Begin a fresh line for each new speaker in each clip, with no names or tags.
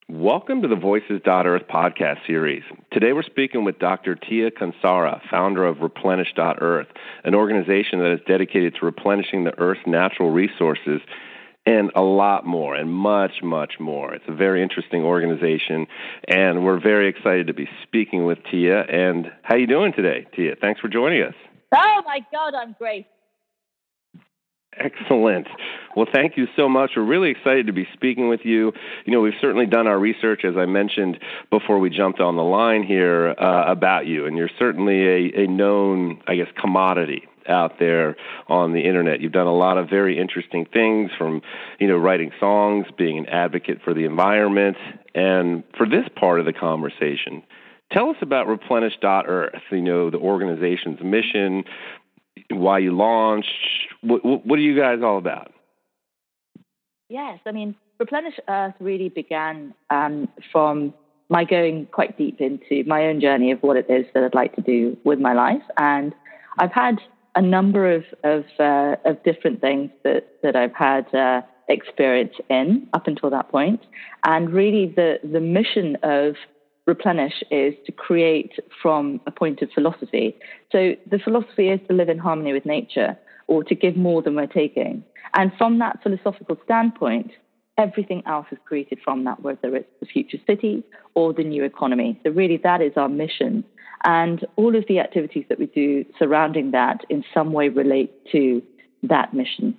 Welcome to the Voices.Earth podcast series. Today we're speaking with Dr. Tia Kansara, founder of Replenish.Earth, an organization that is dedicated to replenishing the Earth's natural resources and a lot more, and much, much more. It's a very interesting organization, and we're very excited to be speaking with Tia. And how are you doing today, Tia? Thanks for joining us.
Oh, my God, I'm great.
Excellent. Well, thank you so much. We're really excited to be speaking with you. You know, we've certainly done our research, as I mentioned before we jumped on the line here, about you, and you're certainly a known, I guess, commodity out there on the internet. You've done a lot of very interesting things, from, writing songs, being an advocate for the environment. And for this part of the conversation, tell us about Replenish.Earth, the organization's mission, why you launched. What are you guys all about?
Yes, Replenish.Earth really began from my going quite deep into my own journey of what it is that I'd like to do with my life. And I've had a number of different things that I've had experience in up until that point. And really the mission of Replenish is to create from a point of philosophy. So the philosophy is to live in harmony with nature, or to give more than we're taking. And from that philosophical standpoint, everything else is created from that, whether it's the future city or the new economy. So really that is our mission. And all of the activities that we do surrounding that in some way relate to that mission.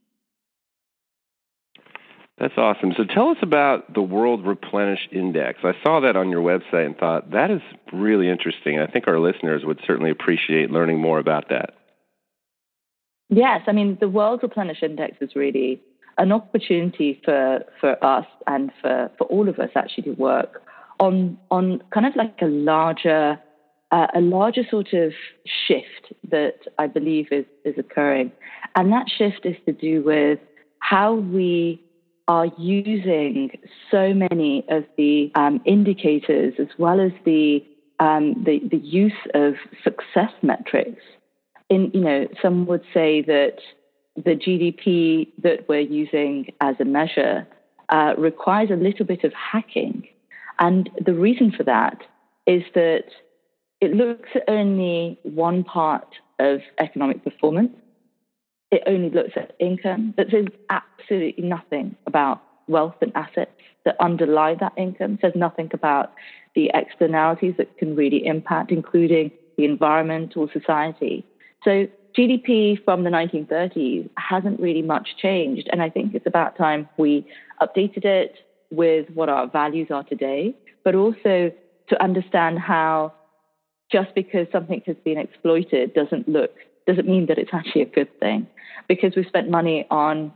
That's awesome. So tell us about the World Replenish Index. I saw that on your website and thought, that is really interesting. I think our listeners would certainly appreciate learning more about that.
Yes, the World Replenish Index is really an opportunity for us and for all of us actually to work on kind of like a larger sort of shift that I believe is occurring. And that shift is to do with how we are using so many of the indicators, as well as the use of success metrics. Some would say that the GDP that we're using as a measure requires a little bit of hacking. And the reason for that is that it looks at only one part of economic performance. It only looks at income, but says absolutely nothing about wealth and assets that underlie that income. It says nothing about the externalities that can really impact, including the environment or society. So GDP from the 1930s hasn't really much changed. And I think it's about time we updated it with what our values are today, but also to understand how just because something has been exploited doesn't mean that it's actually a good thing, because we've spent money on,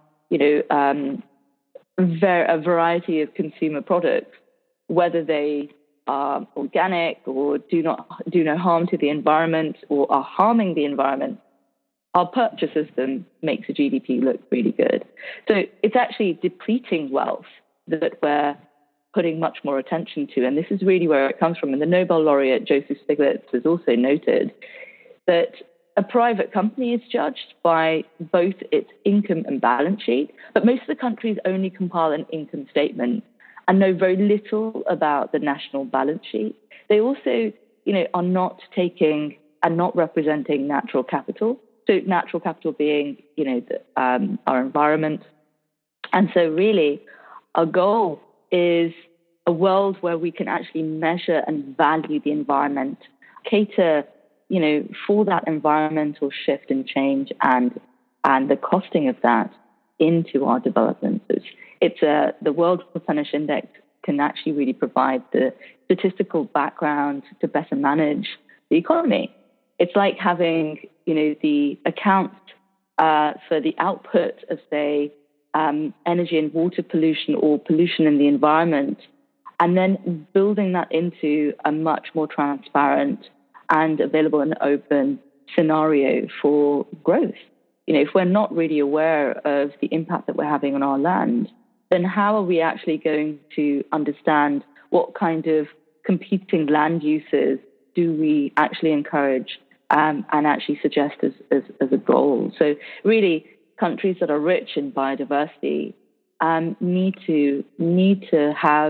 a variety of consumer products, whether they are organic or do no harm to the environment or are harming the environment. Our purchase system makes the GDP look really good. So it's actually depleting wealth that we're putting much more attention to. And this is really where it comes from. And the Nobel laureate Joseph Stiglitz has also noted that a private company is judged by both its income and balance sheet, but most of the countries only compile an income statement and know very little about the national balance sheet. They also, are not taking and not representing natural capital. So natural capital being, our environment. And so really, our goal is a world where we can actually measure and value the environment, cater for that environmental shift and change and the costing of that into our development. It's the World Replenish Index can actually really provide the statistical background to better manage the economy. It's like having, the account for the output of, say, energy and water pollution or pollution in the environment, and then building that into a much more transparent and available and open scenario for growth. If we're not really aware of the impact that we're having on our land, then how are we actually going to understand what kind of competing land uses do we actually encourage and actually suggest as a goal? So really, countries that are rich in biodiversity need to have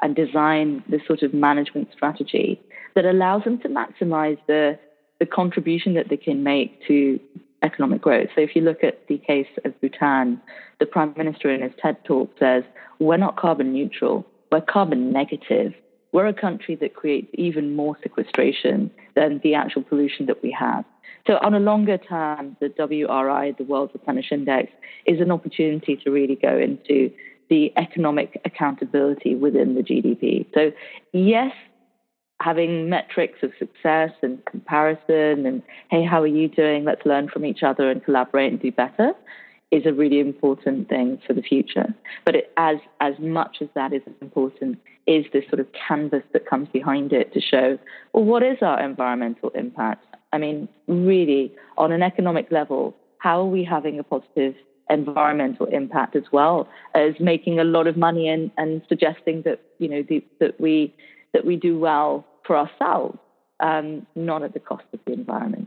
and design this sort of management strategy that allows them to maximize the contribution that they can make to economic growth. So if you look at the case of Bhutan, the Prime Minister in his TED talk says, we're not carbon neutral, we're carbon negative. We're a country that creates even more sequestration than the actual pollution that we have. So on a longer term, the WRI, the World Replenish Index, is an opportunity to really go into the economic accountability within the GDP. So yes, having metrics of success and comparison and, hey, how are you doing? Let's learn from each other and collaborate and do better is a really important thing for the future. But as much as that is important is this sort of canvas that comes behind it to show, well, what is our environmental impact? I mean, really, on an economic level, how are we having a positive environmental impact as well as making a lot of money and suggesting that, you know, that we do well for ourselves, not at the cost of the environment.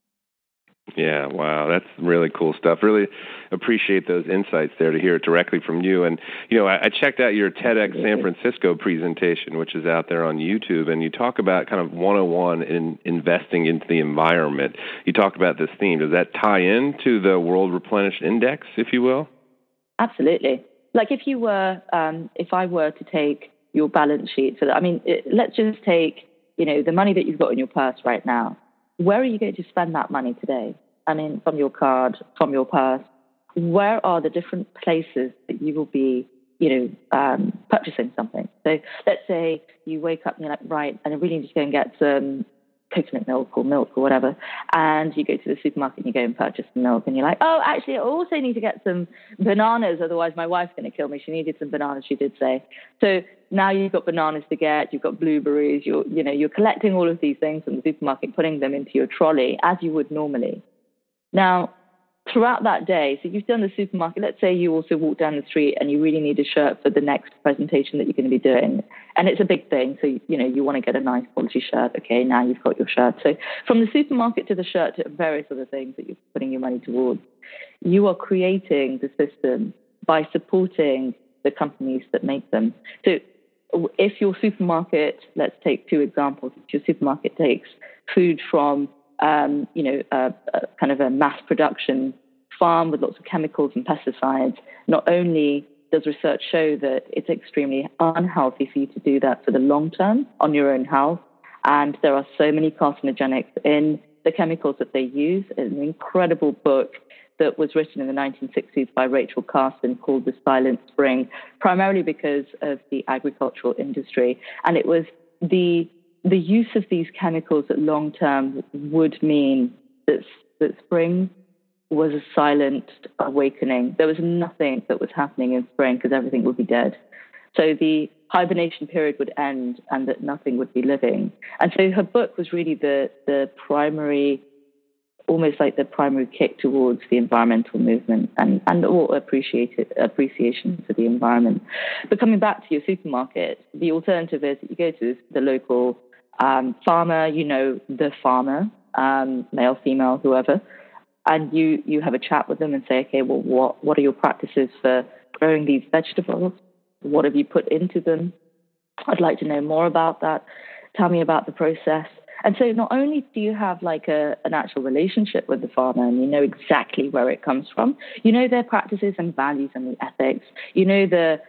Yeah, wow, that's really cool stuff. Really appreciate those insights there to hear it directly from you. And, you know, I checked out your TEDx San Francisco presentation, which is out there on YouTube, and you talk about kind of 101 in investing into the environment. You talk about this theme. Does that tie into the World Replenish Index, if you will?
Absolutely. Like if I were to take your balance sheet, let's just take, you know, the money that you've got in your purse right now. Where are you going to spend that money today? I mean, from your card, from your purse, where are the different places that you will be, you know, purchasing something? So let's say you wake up and you're like, right, and I really need to go and get some coconut milk or whatever. And you go to the supermarket and you go and purchase some milk and you're like, oh, actually, I also need to get some bananas. Otherwise, my wife's going to kill me. She needed some bananas, she did say. So now you've got bananas to get, you've got blueberries, you're collecting all of these things from the supermarket, putting them into your trolley as you would normally. Now, throughout that day, so you've done the supermarket, let's say you also walk down the street and you really need a shirt for the next presentation that you're going to be doing. And it's a big thing. So, you know, you want to get a nice quality shirt. Okay, now you've got your shirt. So from the supermarket to the shirt to various other things that you're putting your money towards, you are creating the system by supporting the companies that make them. So if your supermarket, let's take two examples, if your supermarket takes food from kind of a mass production farm with lots of chemicals and pesticides, not only does research show that it's extremely unhealthy for you to do that for the long term on your own health, and there are so many carcinogenics in the chemicals that they use. An incredible book that was written in the 1960s by Rachel Carson called The Silent Spring, primarily because of the agricultural industry. And it was the use of these chemicals at long term would mean that spring was a silent awakening. There was nothing that was happening in spring because everything would be dead. So the hibernation period would end and that nothing would be living. And so her book was really the primary, almost like the primary kick towards the environmental movement and all appreciation for the environment. But coming back to your supermarket, the alternative is that you go to the local farmer, you know, the farmer, male, female, whoever, and you have a chat with them and say, okay, well, what are your practices for growing these vegetables? What have you put into them? I'd like to know more about that. Tell me about the process. And so not only do you have like an actual relationship with the farmer and you know exactly where it comes from, you know their practices and values and the ethics, you know the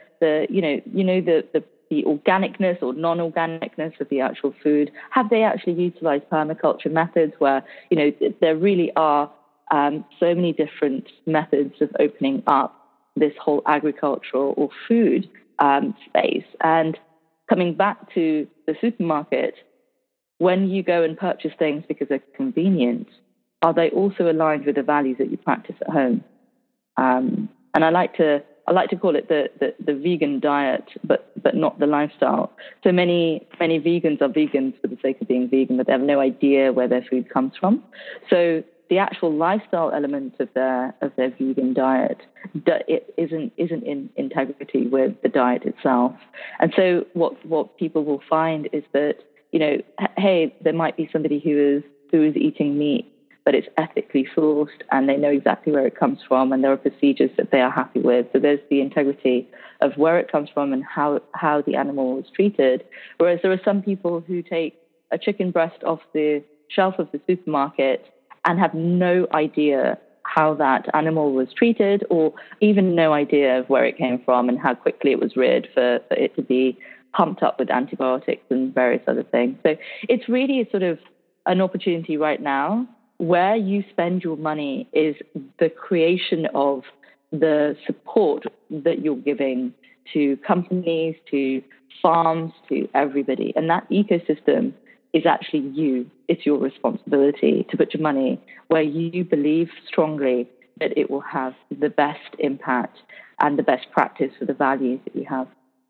organicness or non-organicness of the actual food. Have they actually utilized permaculture methods where, you know, there really are so many different methods of opening up this whole agricultural or food space? And coming back to the supermarket, when you go and purchase things because they're convenient, are they also aligned with the values that you practice at home? And I like to call it the vegan diet, but not the lifestyle. So many vegans are vegans for the sake of being vegan, but they have no idea where their food comes from. So the actual lifestyle element of their vegan diet, it isn't in integrity with the diet itself. And so what people will find is that, you know, hey, there might be somebody who is eating meat, but it's ethically sourced and they know exactly where it comes from and there are procedures that they are happy with. So there's the integrity of where it comes from and how the animal was treated. Whereas there are some people who take a chicken breast off the shelf of the supermarket and have no idea how that animal was treated, or even no idea of where it came from and how quickly it was reared for it to be pumped up with antibiotics and various other things. So it's really a sort of an opportunity right now where you spend your money is the creation of the support that you're giving to companies, to farms, to everybody. And that ecosystem is actually you. It's your responsibility to put your money where you believe strongly that it will have the best impact and the best practice for the values that you have.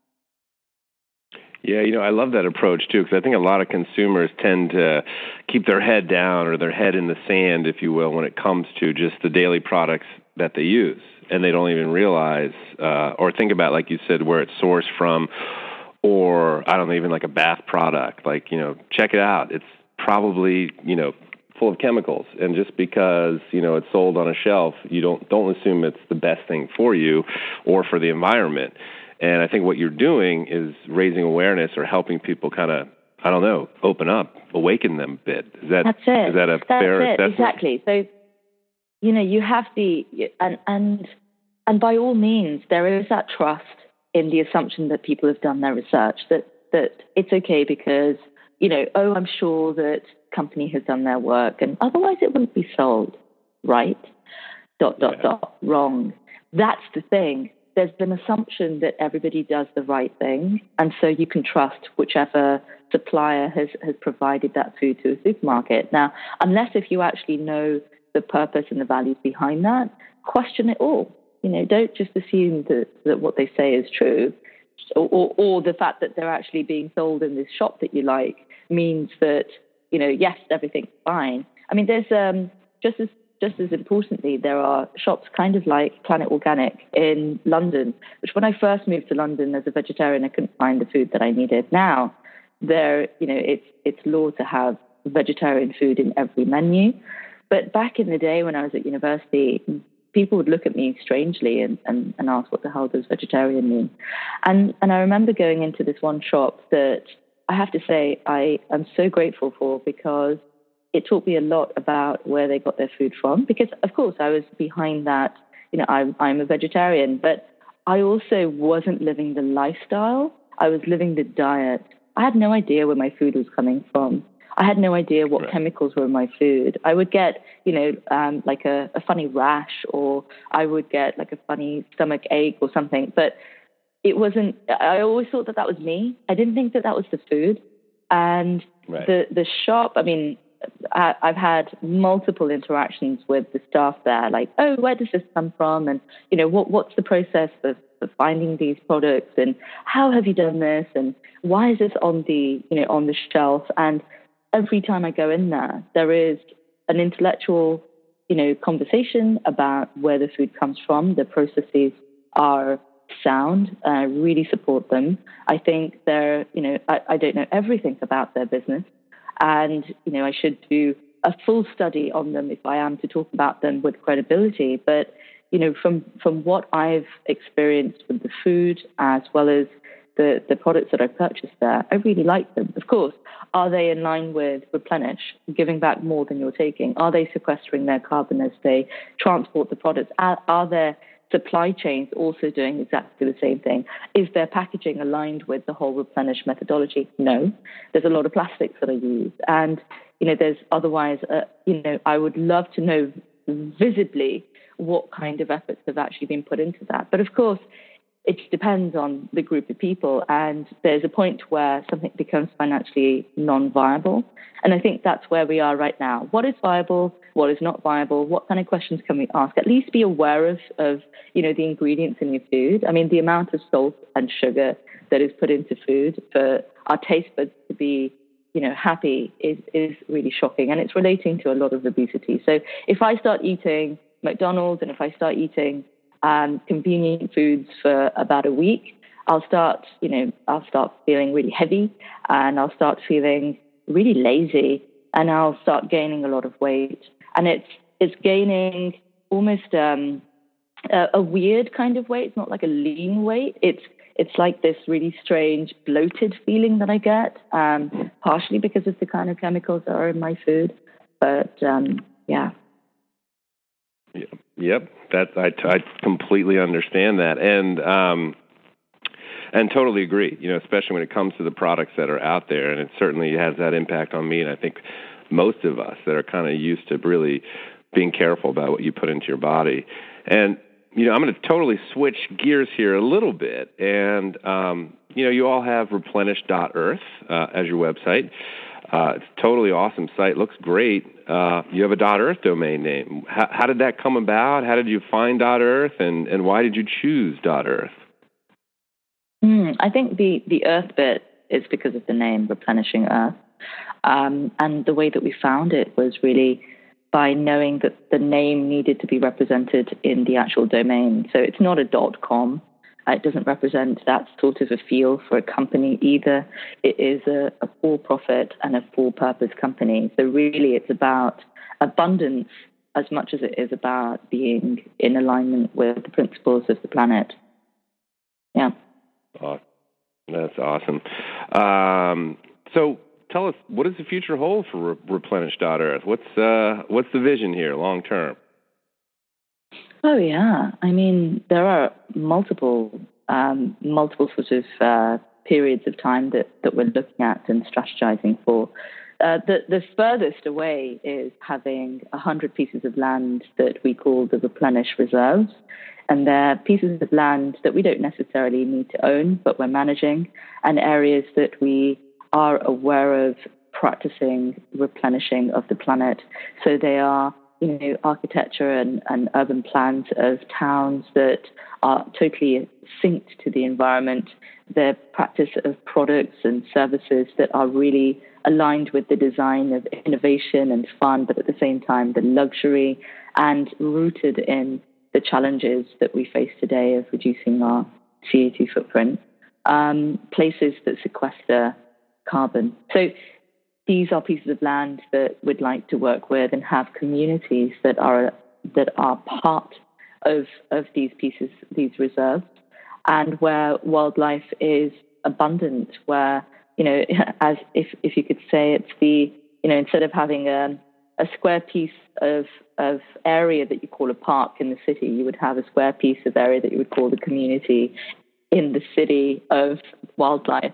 Yeah, I love that approach too, because I think a lot of consumers tend to keep their head down or their head in the sand, if you will, when it comes to just the daily products that they use. And they don't even realize or think about, like you said, where it's sourced from, or I don't know, even like a bath product. Like, check it out. It's probably, full of chemicals. And just because, it's sold on a shelf, you don't assume it's the best thing for you or for the environment. And I think what you're doing is raising awareness or helping people kind of, open up, awaken them a bit.
That's it.
Is that a fair assessment?
Exactly. So, you have and by all means, there is that trust in the assumption that people have done their research, that it's okay because, I'm sure that company has done their work and otherwise it wouldn't be sold, right? ... Wrong. That's the thing. There's an assumption that everybody does the right thing, and so you can trust whichever supplier has provided that food to a supermarket. Now, unless if you actually know the purpose and the values behind that, question it all. Don't just assume that what they say is true, or the fact that they're actually being sold in this shop that you like means that, yes, everything's fine. I mean, there's just as importantly, there are shops kind of like Planet Organic in London, which when I first moved to London as a vegetarian, I couldn't find the food that I needed. Now, it's law to have vegetarian food in every menu. But back in the day when I was at university, people would look at me strangely and ask, what the hell does vegetarian mean? And I remember going into this one shop that I have to say I am so grateful for, because it taught me a lot about where they got their food from, because, of course, I was behind that. I'm a vegetarian, but I also wasn't living the lifestyle. I was living the diet. I had no idea where my food was coming from. I had no idea what chemicals were in my food. I would get, like a funny rash, or I would get like a funny stomach ache or something. But it wasn't, I always thought that was me. I didn't think that was the food. And the shop, I mean, I've had multiple interactions with the staff there, like, oh, where does this come from? And, what's the process for finding these products? And how have you done this? And why is this on the shelf? And every time I go in there is an intellectual, conversation about where the food comes from. The processes are sound. I really support them. I think they're, I don't know everything about their business. And, I should do a full study on them if I am to talk about them with credibility. But, from what I've experienced with the food as well as the products that I purchased there, I really like them. Of course, are they in line with Replenish, giving back more than you're taking? Are they sequestering their carbon as they transport the products? Are their supply chains also doing exactly the same thing? Is their packaging aligned with the whole Replenish methodology? No. There's a lot of plastics that are used. And, there's otherwise, I would love to know visibly what kind of efforts have actually been put into that. But of course, it depends on the group of people. And there's a point where something becomes financially non-viable. And I think that's where we are right now. What is viable? What is not viable? What kind of questions can we ask? At least be aware of the ingredients in your food. I mean, the amount of salt and sugar that is put into food for our taste buds to be, happy is really shocking. And it's relating to a lot of obesity. So if I start eating McDonald's and if I start eating convenient foods for about a week, I'll start feeling really heavy, and I'll start feeling really lazy, and I'll start gaining a lot of weight. and it's gaining almost a weird kind of weight. It's not like a lean weight. It's like this really strange bloated feeling that I get, partially because of the kind of chemicals that are in my food. But yeah.
Yep. I completely understand that, and totally agree. Especially when it comes to the products that are out there, and it certainly has that impact on me. And I think most of us that are kind of used to really being careful about what you put into your body. And I'm going to totally switch gears here a little bit. And you all have replenish.earth as your website. It's a totally awesome site. Looks great. You have a .earth domain name. How did that come about? How did you find .earth, and why did you choose .earth?
I think the Earth bit is because of the name, Replenishing Earth. And the way that we found it was really by knowing that the name needed to be represented in the actual domain. So it's not a .com. It doesn't represent that sort of a feel for a company either. It is a for-profit and a for-purpose company. So really it's about abundance as much as it is about being in alignment with the principles of the planet. Yeah.
Oh, that's awesome. So tell us, what does the future hold for Replenish.earth? What's the vision here long term?
Oh yeah, I mean there are multiple sort of periods of time that we're looking at and strategizing for. The furthest away is having 100 pieces of land that we call the Replenish Reserves. And they're pieces of land that we don't necessarily need to own, but we're managing, and areas that we are aware of practicing replenishing of the planet. So they are, architecture and urban plans of towns that are totally synced to the environment. Their practice of products and services that are really aligned with the design of innovation and fun, but at the same time, the luxury, and rooted in the challenges that we face today of reducing our CO2 footprint, places that sequester carbon. So these are pieces of land that we'd like to work with and have communities that are part of these pieces, these reserves, and where wildlife is abundant, where, as if you could say it's the, instead of having a square piece of area that you call a park in the city, you would have a square piece of area that you would call the community in the city of wildlife.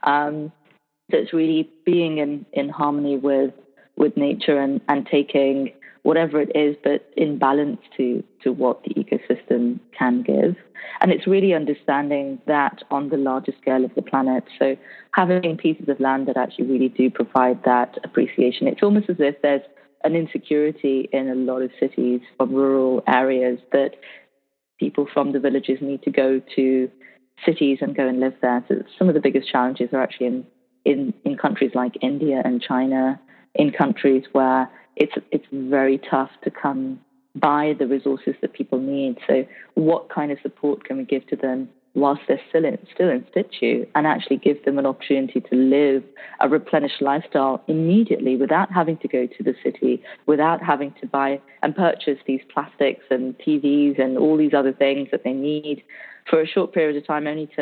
That's really being in harmony with nature and taking whatever it is, but in balance to what the ecosystem can give. And it's really understanding that on the larger scale of the planet. So having pieces of land that actually really do provide that appreciation. It's almost as if there's an insecurity in a lot of cities from rural areas that people from the villages need to go to cities and go and live there. So some of the biggest challenges are actually in countries like India and China, in countries where it's very tough to come by the resources that people need. So what kind of support can we give to them whilst they're still in situ, and actually give them an opportunity to live a replenished lifestyle immediately without having to go to the city, without having to buy and purchase these plastics and TVs and all these other things that they need for a short period of time, only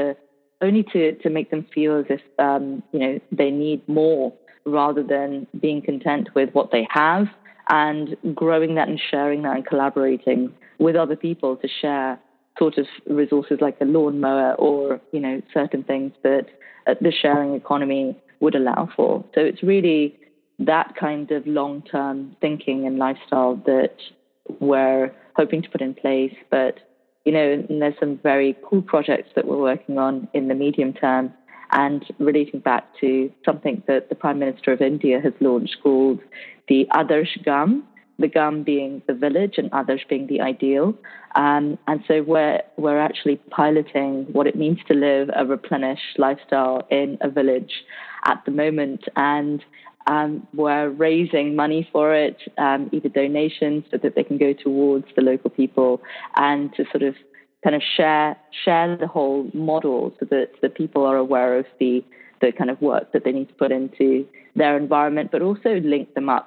to make them feel as if they need more, rather than being content with what they have and growing that and sharing that and collaborating with other people to share sort of resources like a lawnmower or, certain things that the sharing economy would allow for. So it's really that kind of long-term thinking and lifestyle that we're hoping to put in place. But, and there's some very cool projects that we're working on in the medium term, and relating back to something that the Prime Minister of India has launched called the Adarsh Gam, the Gam being the village and Adarsh being the ideal. And so we're actually piloting what it means to live a replenished lifestyle in a village at the moment. And we're raising money for it, either donations so that they can go towards the local people, and to sort of kind of share the whole model so that the people are aware of the kind of work that they need to put into their environment, but also link them up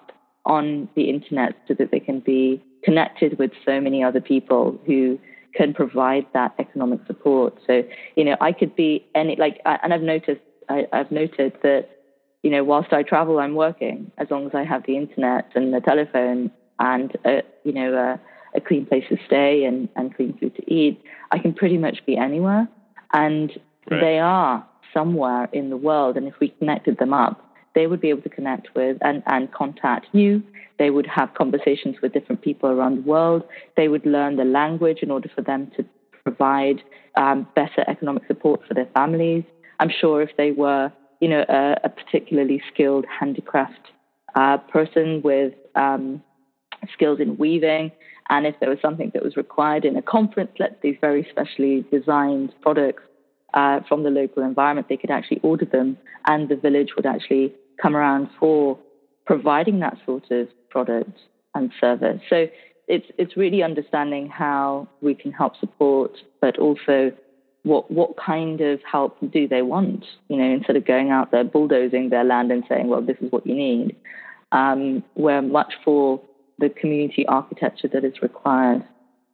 on the internet so that they can be connected with so many other people who can provide that economic support. So, I could be and I've noted that, whilst I travel, I'm working as long as I have the internet and the telephone and, a clean place to stay and clean food to eat. I can pretty much be anywhere. And
right.
They are somewhere in the world. And if we connected them up, they would be able to connect with and contact you. They would have conversations with different people around the world. They would learn the language in order for them to provide better economic support for their families. I'm sure if they were, a particularly skilled handicraft person with skills in weaving, and if there was something that was required in a conference, let these very specially designed products from the local environment, they could actually order them, and the village would actually come around for providing that sort of product and service. So it's really understanding how we can help support, but also what kind of help do they want? Instead of going out there bulldozing their land and saying, well, this is what you need. We're much for the community architecture that is required.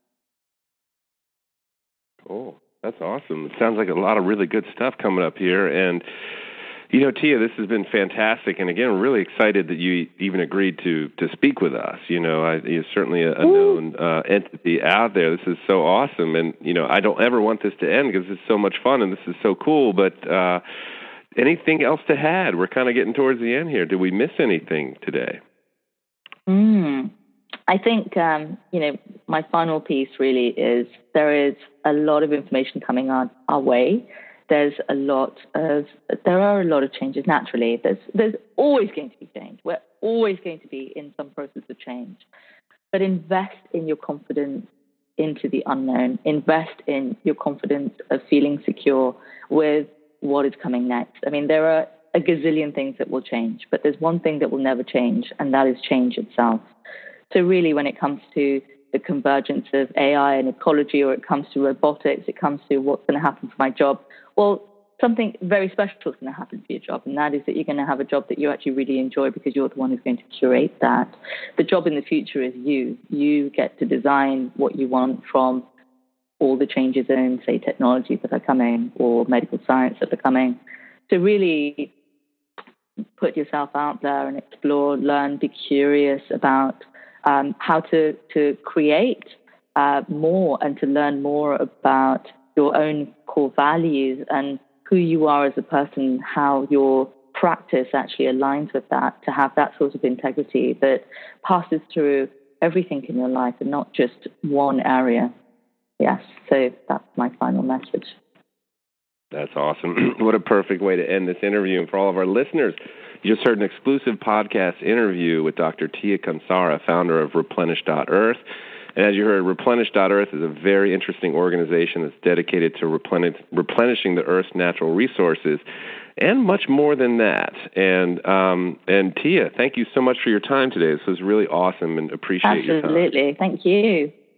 Cool. That's awesome. It sounds like a lot of really good stuff coming up here. And, Tia, this has been fantastic. And again, we're really excited that you even agreed to speak with us. You're certainly a known entity out there. This is so awesome. And, I don't ever want this to end because it's so much fun and this is so cool. But anything else to add? We're kind of getting towards the end here. Did we miss anything today?
I think, my final piece really is there is a lot of information coming our way. There are a lot of changes naturally. There's always going to be change. We're always going to be in some process of change. But invest in your confidence into the unknown. Invest in your confidence of feeling secure with what is coming next. I mean, there are a gazillion things that will change, but there's one thing that will never change, and that is change itself. So really, when it comes to the convergence of AI and ecology, or it comes to robotics, it comes to what's going to happen for my job, well, something very special is going to happen for your job, and that is that you're going to have a job that you actually really enjoy because you're the one who's going to curate that. The job in the future is you. You get to design what you want from all the changes in, say, technologies that are coming or medical science that are coming. So really put yourself out there and explore, learn, be curious about how to create more and to learn more about your own core values and who you are as a person, how your practice actually aligns with that, to have that sort of integrity that passes through everything in your life and not just one area. Yes, so that's my final message.
That's awesome. What a perfect way to end this interview. And for all of our listeners, you just heard an exclusive podcast interview with Dr. Tia Kansara, founder of Replenish.Earth. And as you heard, Replenish.Earth is a very interesting organization that's dedicated to replenishing the Earth's natural resources and much more than that. And Tia, thank you so much for your time today. This was really awesome and appreciate your time.
Absolutely. Thank you.